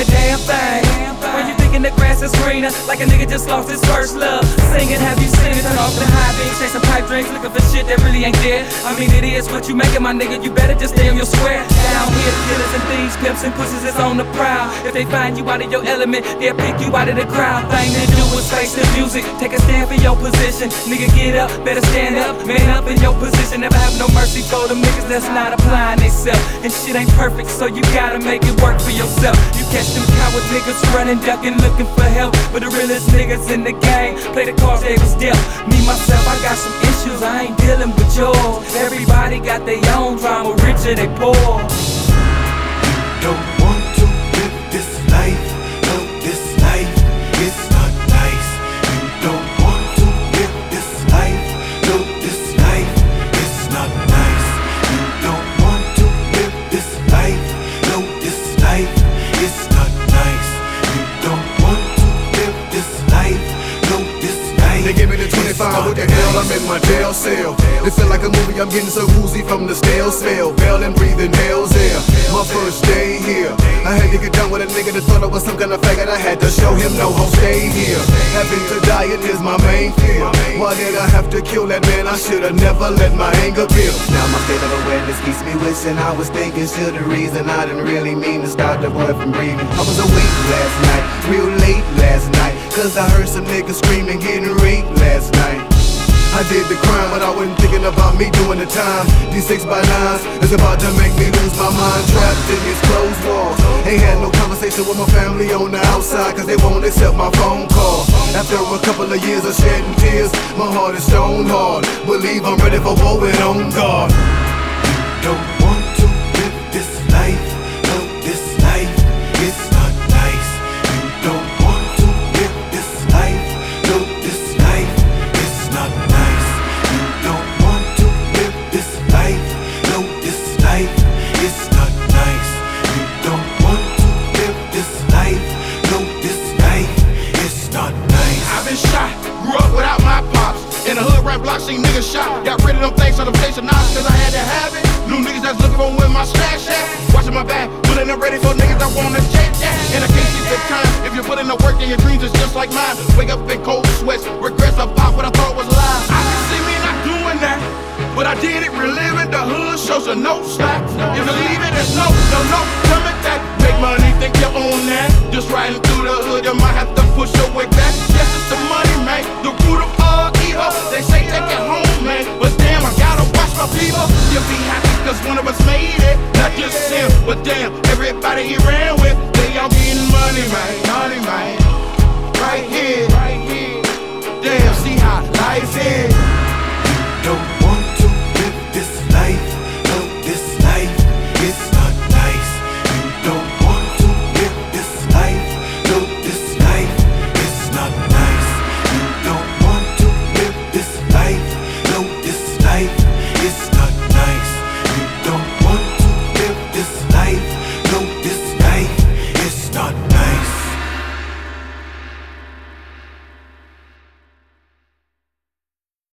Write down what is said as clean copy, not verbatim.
a damn thing. When you thinking the grass is greener, like a nigga just lost his first love. Singing, have you seen it? Turn off the high beams, chasing pipe drinks, looking for shit that really ain't there. I mean, it is what you making, my nigga. You better just stay on your square. Down here, killers and thieves, pimps and pussies is on the prowl. If they find you out of your element, they'll pick you out of the crowd. Thing to do is face the music, take a stand for your position. Nigga, get up, better stand up, man up in your position. Never have no mercy for them niggas that's not applying themselves. And shit ain't perfect, so you gotta make it work for yourself. You catch them coward niggas running, ducking, looking for help. But the realest niggas in the game play the cards they was dealt. Me, myself, I got some issues, I ain't dealing with yours. Everybody got their own drama, rich or they poor. Don't want to live this life, no, this life is not nice. You don't want to live this life, no, this life is not nice. You don't want to live this life, no, this life is not nice. You don't want to live this life, no, this life. They give me the 25, what the hell, I'm in my jail cell. It feel like a movie, I'm getting so woozy from the stale smell. Bell and breathing hell's air. My first day here, I had to get done with a nigga that thought I was some kind of faggot. I had to show him no hope, stay here. Having to die, it is my main fear. Why did I have to kill that man? I should've never let my anger build. Now my state of awareness keeps me wishing I was thinking. Should the reason I didn't really mean to stop the boy from breathing. I was awake last night, real late last night, cause I heard some niggas screaming, getting raped last night. I did the crime, but I wasn't thinking about me doing the time. These 6x9s is about to make me lose my mind. Trapped in these closed walls. Ain't had no conversation with my family on the outside, cause they won't accept my phone call. After a couple of years of shedding tears, my heart is stone hard. Believe I'm ready for war and on guard. You don't want to live this life, no, this life is not nice. You don't want to live this life, no, this life is not nice. In the hood, rap block, seen niggas shot. Got rid of them things on the place of knowledge, cause I had to have it. New niggas that's looking for where my stash at. Watching my back, putting it ready for niggas that wanna change that. And I can't keep the time. If you put in the work and your dreams is just like mine. Wake up in cold sweats, regrets about what I thought was lies. I can see me not doing that, but I did it, reliving the hood, shows a no slack. If you leave it, it's no, coming back. Make money, think